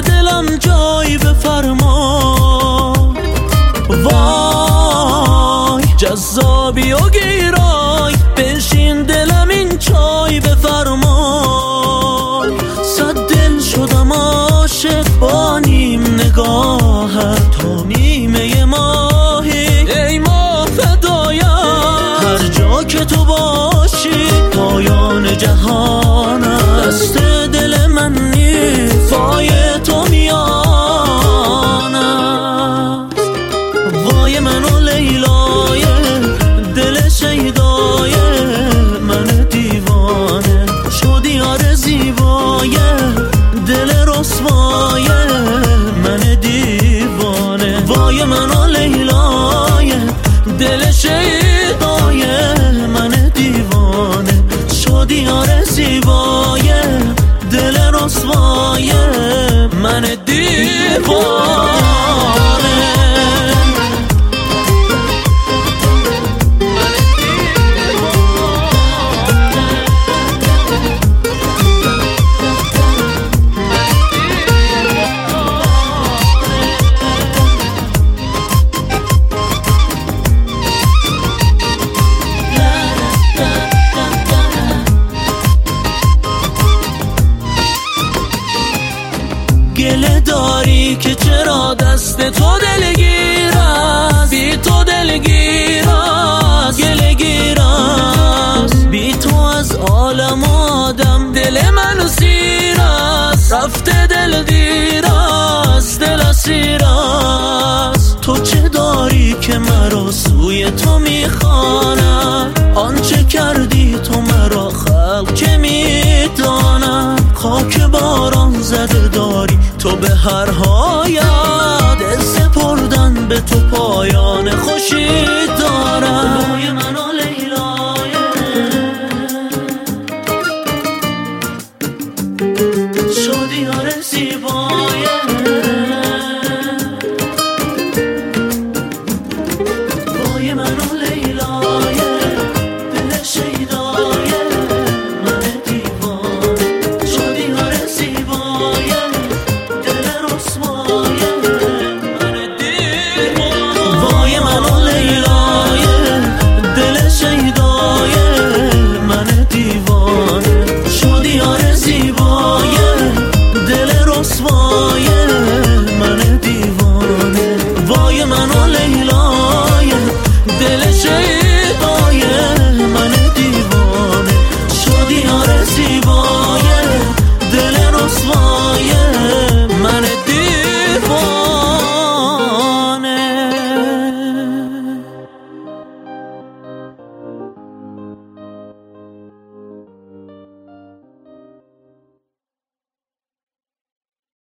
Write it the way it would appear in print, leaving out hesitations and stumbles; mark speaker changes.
Speaker 1: دلم جای بفرما. وای جذابی و گیرای، بنشین دلم این چای بفرما. صد دل شدم عاشق با نیم نگاهت، تو نیمه ماهی ای ماه فدایم. هر جا که تو باشی پایان جهانم، دست دل من نیست پای تو میانم. وای من و لیلای دل شیدای، من دیوانه شدی یار زیبای دل رسوای من دیوانه. وای من و لیلای دل شیدای، من دیوانه شدی یار زیبای دل رسوای من دیوانه. گله داری که چرا دست تو دلگیر است، بی تو دلگیر است، گله گیر است. بی تو از عالم آدم دل من سیر است، رفته دل دیر است، دل اسیر است. تو چه داری که مرا سوی تو میخواند، آنچه کردی تو مرا خلق که میداند. خاک باران زده داری تو به هر حیات، دل سپردن به تو پایان خوشی دارد.